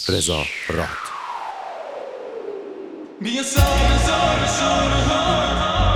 رضا راد. بیا سر شونه ها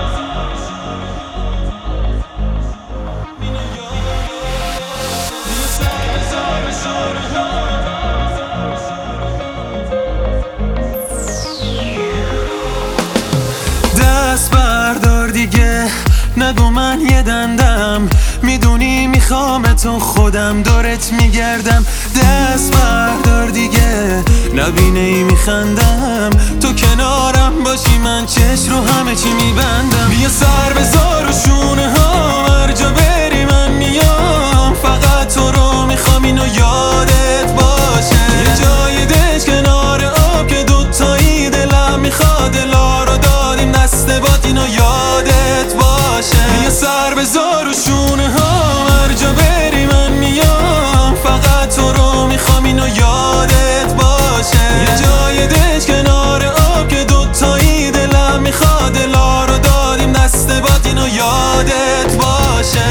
دست بردار دیگه، نگو من یه دندم، میدونی میخوام تو خودم دورت میگردم. دست بردار دیگه، نبینه ای میخندم، تو کنارم باشی من چشم رو همه چی میبندم. بیا سر بذار و شونه ها، هر جا بری من میام، فقط تو رو میخوام اینو یادت باشه. یه جای دش کنار آب که دوتایی دلم میخواد، دلا رو دادیم دست باد اینو یادت باشه. بیا سر بذار و شونه ها، هر جا بری من میام، فقط تو رو میخوام اینو یادت باشه. یه جای دش کنار آب که دوتایی دلم میخواد، دلا رو دادیم دست باد اینو یادت باشه.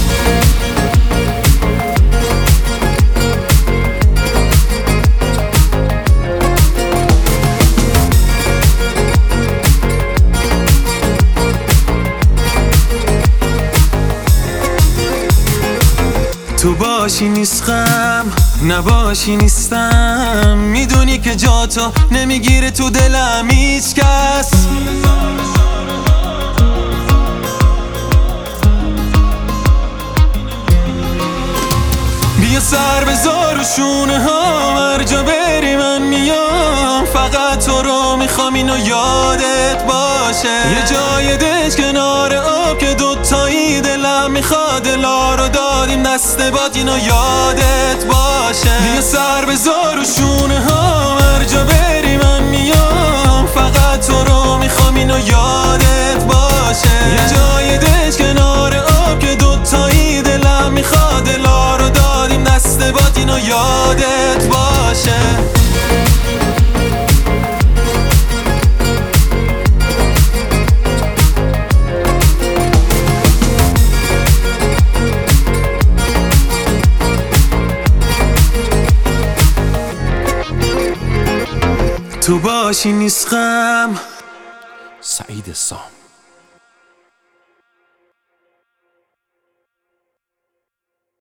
تو باشی نیستم، نباشی نیستم، میدونی که جا تو نمیگیره تو دلم هیچ کس. بیا سر بذار و شونه ها، هر جا بری من میام، فقط تو رو میخوام اینو یادت باشه. یه جای دش کنار آب که دوتایی دلم میخواد، دلا رو دادیم دست باد اینو یادت باشه. بیا سر بذار و شونه ها، هر جا بری من میام، فقط تو رو میخوام اینو یادت باشه. یه جای دش کنار آب که دوتایی دلم میخواد، دلا رو دادیم دست باد اینو یادت باشه. تو باشی نیست غم. سعید سام.